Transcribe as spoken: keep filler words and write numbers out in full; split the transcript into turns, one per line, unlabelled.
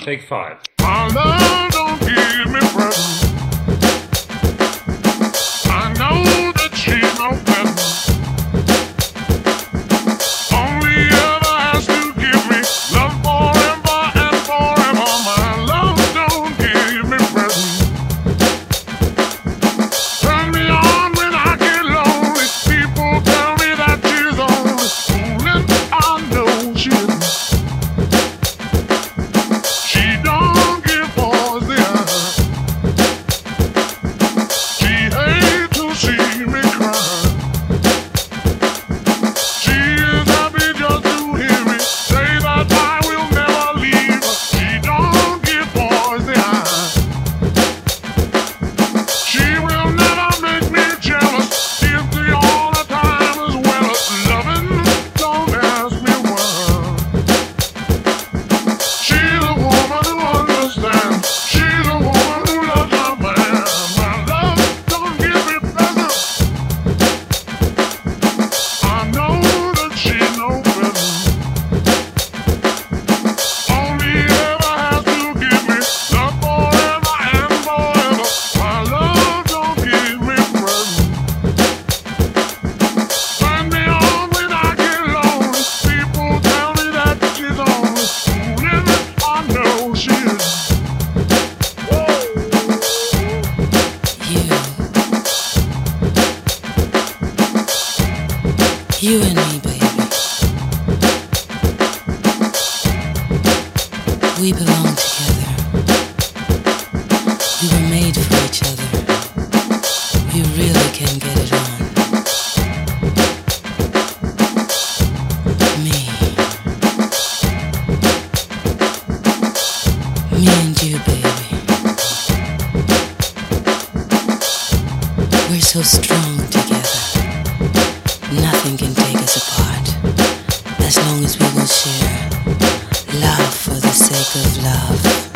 Take five.
My love don't give me presents. I know that she's no peasant. Only ever has to give me love forever and forever. My love don't give me presents. Turn me on when I get lonely. People tell me that she's only fooling. I know she isn't. She don't give boys the eye. She hates to see me cry. She is happy just to hear me say that I will never leave her. She don't give boys the eye. She will never make me jealous. She's the all the time as well as loving. Don't ask me why. She's a woman who understands. She's a woman who loves her man. My love don't give me presents. I know that she's no present. Only ever has to give me love forever and forever. My love don't give me presents. Turn me on when I get lonely. People tell me that she's only fooling. I know she is.
You. You and me, baby. We belong together. We were made for each other. We really can get it on. Me. Me and you, baby. We're so strong together. Nothing can take us apart. As long as we will share love for the sake of love.